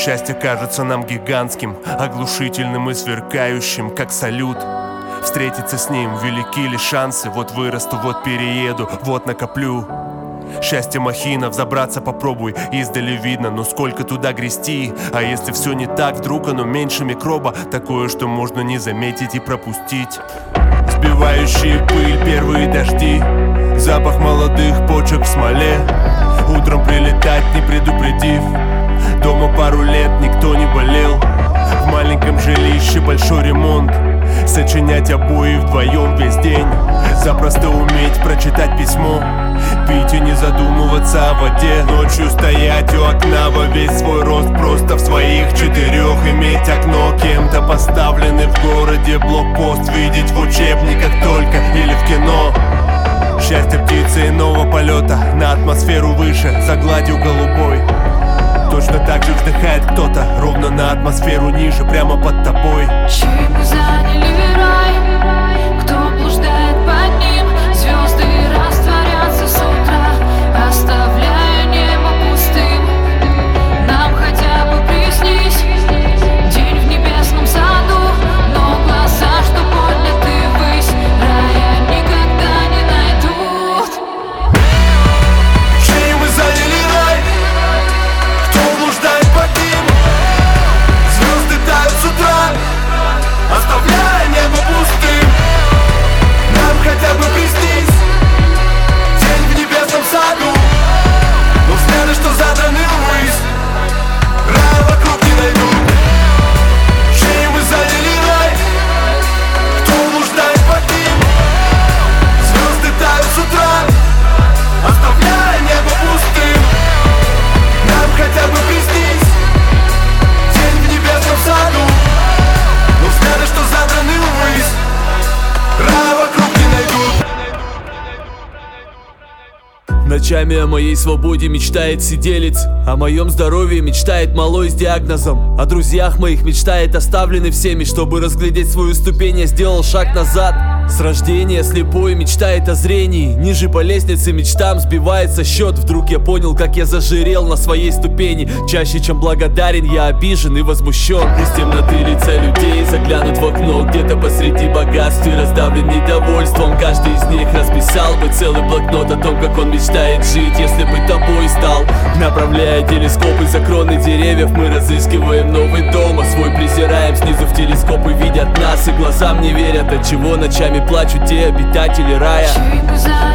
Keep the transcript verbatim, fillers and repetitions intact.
Счастье кажется нам гигантским, оглушительным и сверкающим, как салют. Встретиться с ним велики ли шансы? Вот вырасту, вот перееду, вот накоплю. Счастье махина, взобраться попробуй, издали видно, но сколько туда грести? А если все не так, вдруг оно меньше микроба, такое, что можно не заметить и пропустить. Сбивающие пыль первые дожди, запах молодых почек в смоле. Утром прилетать, не предупредив, дома пару лет никто не болел. В маленьком жилище большой ремонт, сочинять обои вдвоем весь день. Запросто уметь прочитать письмо, пить и не задумываться о воде. Ночью стоять у окна во весь свой рост, просто в своих четырех иметь окно. Кем-то поставленный в городе блокпост, видеть в учебниках только или в кино. Счастье птицы иного полета, на атмосферу выше, за гладью голубой. Точно так же вздыхает кто-то, ровно на атмосферу ниже, прямо под тобой. Чьи мы заняли рай, кто блуждает под ним? Звезды растворятся с утра, оставляя небо пустым. Нам хотя бы приснись день в небесном саду, но глаза, что подняты ввысь, рая никогда не найдут. Чьи мы заняли рай, кто блуждает под ним? Звезды тают с утра, оставляя небо пустым. Нам хотя бы приснись день в небесном саду, но взгляды, что задраны ввысь, рая вокруг не найдут. Чьи мы заняли рай, кто блуждает под ним? Звезды тают с утра, оставляя небо пустым. Нам хотя бы приснись день в небесном саду, но взгляды, что задраны ввысь, рая вокруг не найдут. Ночами о моей свободе мечтает сиделец, о моем здоровье мечтает малой с диагнозом, о друзьях моих мечтает оставленный всеми. Чтобы разглядеть свою ступень, я сделал шаг назад. С рождения слепой мечтает о зрении, ниже по лестнице мечтам сбивается счет. Вдруг я понял, как я зажирел на своей ступени. Чаще, чем благодарен, я обижен и возмущен. Из темноты лица людей заглянут в окно, где-то посреди богатства раздавлен недовольством. Каждый из них расписал бы целый блокнот о том, как он мечтает жить, если бы тобой стал. Направляя телескопы за кроны деревьев, мы разыскиваем новый дом, а свой презираем. Снизу в телескопы видят нас и глазам не верят, отчего ночами плачут те обитатели рая. Чьи мы заняли